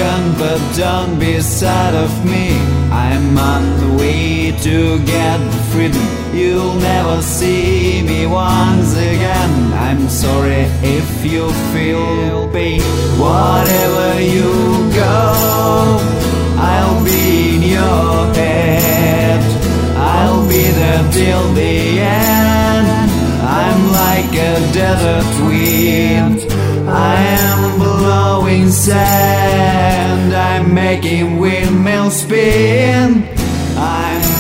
broken, but don't be sad of me. I'm on the way to get the freedom. You'll never see me once again. I'm sorry if you feel pain. Whatever you go, I'll be in your head. I'll be there till the end. I'm like a desert wind. I am blowing sand. I'm making windmills spin. I'm